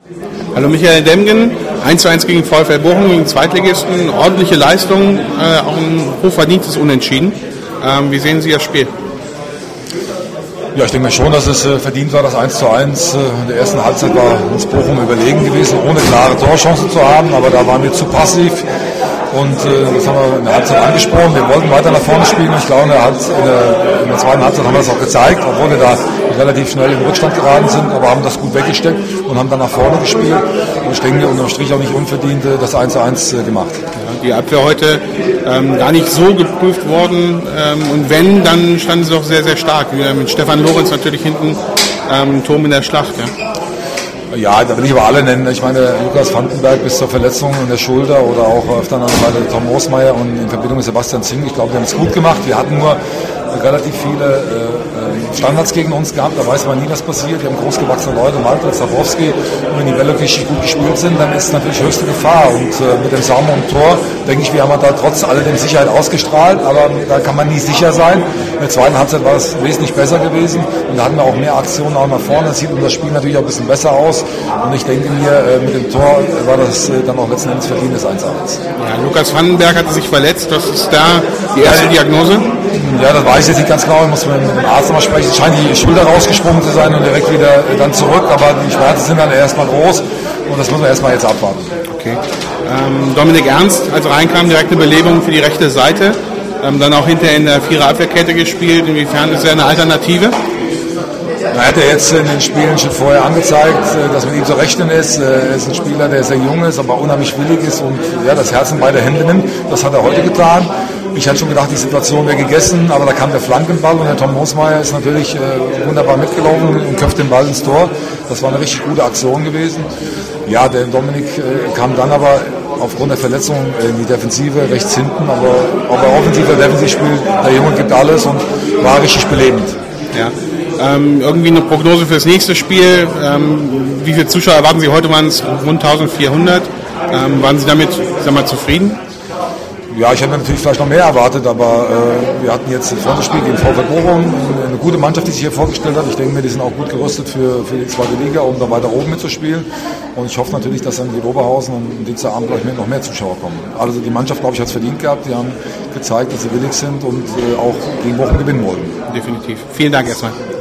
Hallo Michael Demgen, 1:1 gegen VfL Bochum, gegen Zweitligisten, ordentliche Leistung, auch ein hochverdientes Unentschieden. Wie sehen Sie das Spiel? Ja, ich denke mir schon, dass es verdient war, das 1:1. In der ersten Halbzeit war uns Bochum überlegen gewesen, ohne klare Torchancen zu haben, aber da waren wir zu passiv. Und das haben wir in der Halbzeit angesprochen. Wir wollten weiter nach vorne spielen. Ich glaube, in der zweiten Halbzeit haben wir das auch gezeigt, obwohl wir da relativ schnell in Rückstand geraten sind, aber haben das gut weggesteckt und haben dann nach vorne gespielt. Und ich denke, unterm Strich auch nicht unverdient das 1:1 gemacht. Ja, die Abwehr heute gar nicht so geprüft worden. Und wenn, dann standen sie doch sehr, sehr stark. Mit Stefan Lorenz natürlich hinten Turm in der Schlacht. Ja. Ja, da will ich aber alle nennen. Ich meine, Lukas Vandenberg bis zur Verletzung in der Schulter oder auch auf der anderen Seite Tom Osmeier und in Verbindung mit Sebastian Zing. Ich glaube, die haben es gut gemacht. Wir hatten nur relativ viele Standards gegen uns gehabt. Da weiß man nie, was passiert. Wir haben großgewachsene Leute, Malta, Zaborski. Und wenn die Bälle richtig gut gespielt sind, dann ist es natürlich höchste Gefahr. Und mit dem Saumer im Tor, denke ich, wir haben da trotz alledem Sicherheit ausgestrahlt. Aber da kann man nie sicher sein. In der zweiten Halbzeit war es wesentlich besser gewesen. Und da hatten wir auch mehr Aktionen auch nach vorne. Das sieht unser Spiel natürlich auch ein bisschen besser aus. Und ich denke mir, mit dem Tor war das dann auch letzten Endes verdientes 1:1. Ja, Lukas Vandenberg hatte sich verletzt. Was ist da die erste Diagnose? Ja, das weiß ich jetzt nicht ganz genau. Ich muss mit dem Arzt mal sprechen. Es scheint die Schulter rausgesprungen zu sein und direkt wieder dann zurück. Aber die Schmerzen sind dann erstmal groß. Und das müssen wir erstmal jetzt abwarten. Okay. Dominik Ernst, als er reinkam, direkt eine Belebung für die rechte Seite. Dann auch hinterher in der Vierer-Abwehrkette gespielt. Inwiefern ist er eine Alternative? Er hat ja jetzt in den Spielen schon vorher angezeigt, dass mit ihm zu rechnen ist. Er ist ein Spieler, der sehr jung ist, aber unheimlich willig ist und ja, das Herz in beide Hände nimmt. Das hat er heute getan. Ich hatte schon gedacht, die Situation wäre gegessen, aber da kam der Flankenball und der Tom Osmeier ist natürlich wunderbar mitgelaufen und köpft den Ball ins Tor. Das war eine richtig gute Aktion gewesen. Ja, der Dominik kam dann aber aufgrund der Verletzung in die Defensive rechts hinten, aber ob er offensiv oder defensiv spielt, der Junge gibt alles und war richtig belebend. Ja. Irgendwie eine Prognose für das nächste Spiel. Wie viele Zuschauer erwarten Sie? Heute waren es rund 1400. Waren Sie damit, zufrieden? Ja, ich hätte natürlich vielleicht noch mehr erwartet, aber wir hatten jetzt das zweite Spiel gegen VfL Bochum, eine gute Mannschaft, die sich hier vorgestellt hat. Ich denke mir, die sind auch gut gerüstet für die zweite Liga, um da weiter oben mitzuspielen. Und ich hoffe natürlich, dass dann die Oberhausen und Dienstagabend gleich noch mehr Zuschauer kommen. Also die Mannschaft, glaube ich, hat es verdient gehabt. Die haben gezeigt, dass sie willig sind und auch gegen Bochum gewinnen wollten. Definitiv. Vielen Dank erstmal.